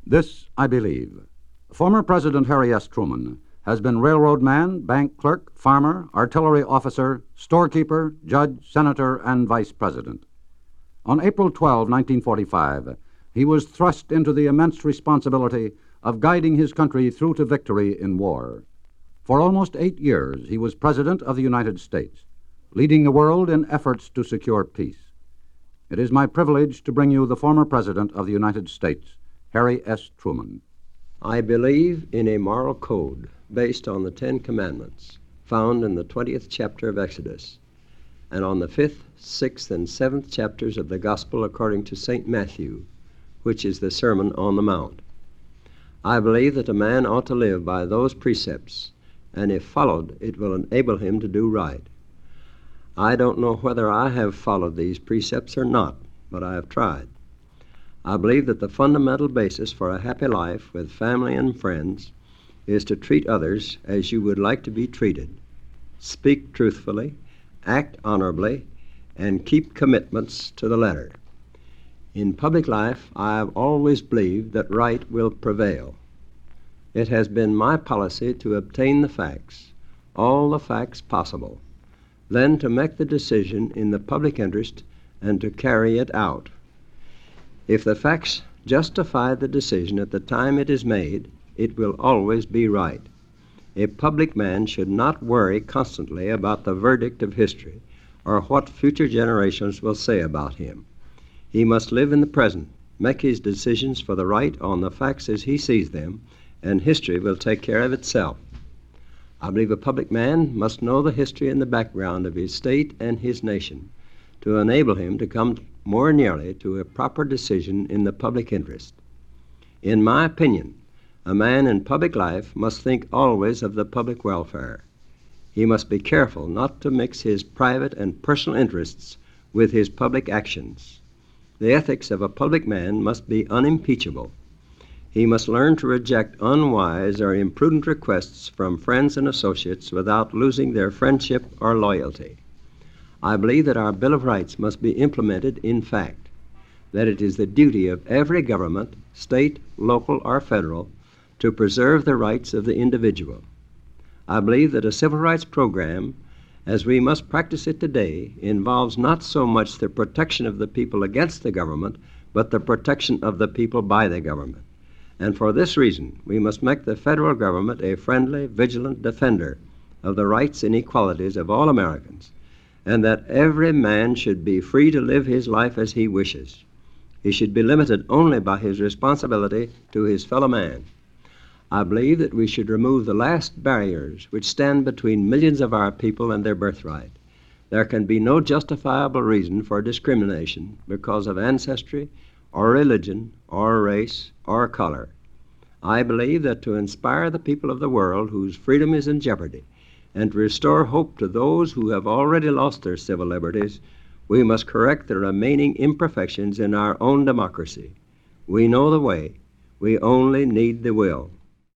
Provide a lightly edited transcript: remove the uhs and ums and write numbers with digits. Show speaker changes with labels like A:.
A: This I believe. Former President Harry S. Truman has been railroad man, bank clerk, farmer, artillery officer, storekeeper, judge, senator, and vice president. On April 12, 1945, he was thrust into the immense responsibility of guiding his country through to victory in war. For almost 8 years, he was President of the United States, leading the world in efforts to secure peace. It is my privilege to bring you the former President of the United States, Harry S. Truman.
B: I believe in a moral code based on the Ten Commandments found in the 20th chapter of Exodus and on the 5th, 6th, and 7th chapters of the Gospel according to St. Matthew, which is the Sermon on the Mount. I believe that a man ought to live by those precepts, and if followed, it will enable him to do right. I don't know whether I have followed these precepts or not, but I have tried. I believe that the fundamental basis for a happy life with family and friends is to treat others as you would like to be treated, speak truthfully, act honorably, and keep commitments to the letter. In public life, I have always believed that right will prevail. It has been my policy to obtain the facts, all the facts possible, then to make the decision in the public interest and to carry it out. If the facts justify the decision at the time it is made, it will always be right. A public man should not worry constantly about the verdict of history or what future generations will say about him. He must live in the present, make his decisions for the right on the facts as he sees them, and history will take care of itself. I believe a public man must know the history and the background of his state and his nation to enable him to come more nearly to a proper decision in the public interest. In my opinion, a man in public life must think always of the public welfare. He must be careful not to mix his private and personal interests with his public actions. The ethics of a public man must be unimpeachable. He must learn to reject unwise or imprudent requests from friends and associates without losing their friendship or loyalty. I believe that our Bill of Rights must be implemented in fact, that it is the duty of every government, state, local, or federal, to preserve the rights of the individual. I believe that a civil rights program, as we must practice it today, involves not so much the protection of the people against the government, but the protection of the people by the government. And for this reason, we must make the federal government a friendly, vigilant defender of the rights and equalities of all Americans, and that every man should be free to live his life as he wishes. He should be limited only by his responsibility to his fellow man. I believe that we should remove the last barriers which stand between millions of our people and their birthright. There can be no justifiable reason for discrimination because of ancestry or religion or race or color. I believe that to inspire the people of the world whose freedom is in jeopardy and to restore hope to those who have already lost their civil liberties, we must correct the remaining imperfections in our own democracy. We know the way. We only need the will.